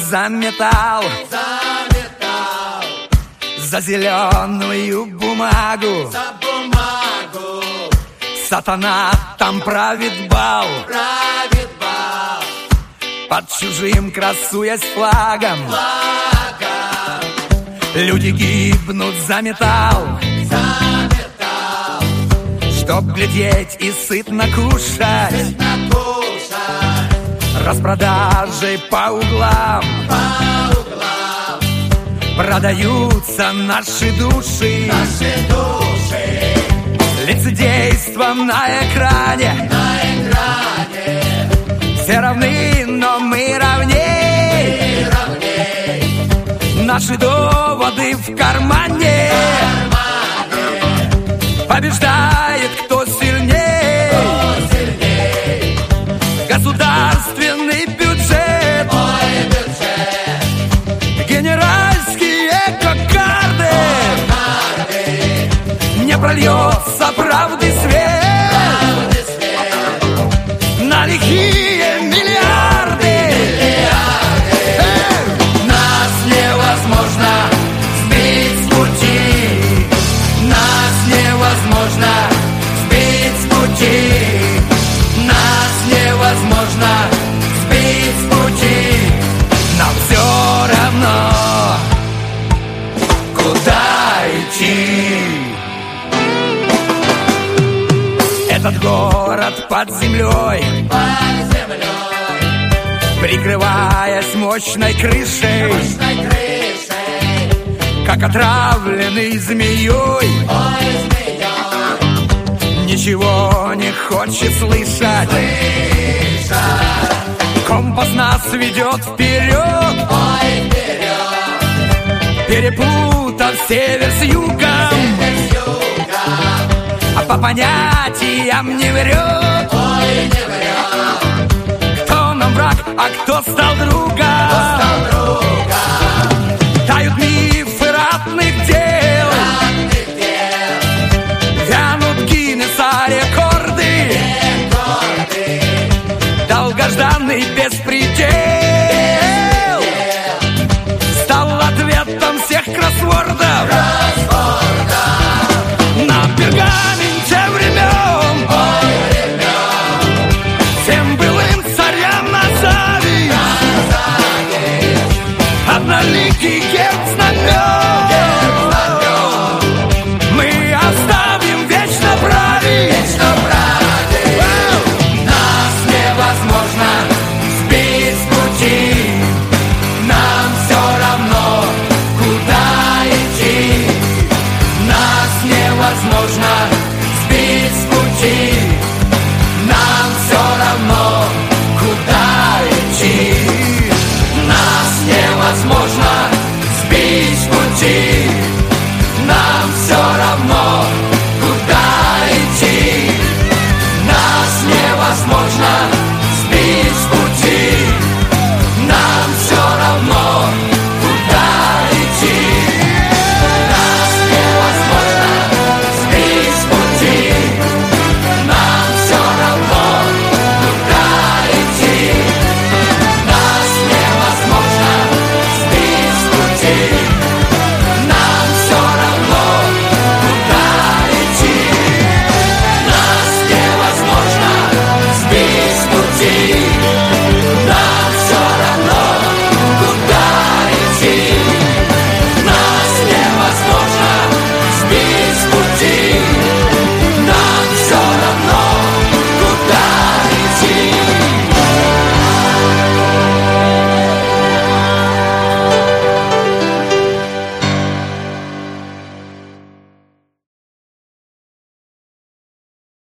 заметал за зеленую бумагу. Сатана там правит бал, под чужим красуясь флагом. Люди гибнут за металл, чтоб глядеть и сытно кушать. Распродажей по углам продаются наши души. Лицедейством на экране все равны, но мы равней. Наши доводы в кармане. Побеждает кто сильней. Государственный бюджет, генеральские кокарды. Не прольется правды свет на лихие миллиарды. Нас невозможно сбить с пути. Нас невозможно сбить с пути. Нас невозможно сбить с пути. Нам все равно, куда идти. Этот город под землей, прикрываясь мощной крышей, как отравленный змеей, ничего не хочет слышать. Компас нас ведет вперед, перепутав север с югом, а по понятиям не врет. Кто нам враг, а кто стал другом? Тают мифы ратных дел, вянут Гиннесса рекорды. Долгожданный беспредел стал ответом всех кроссвордов.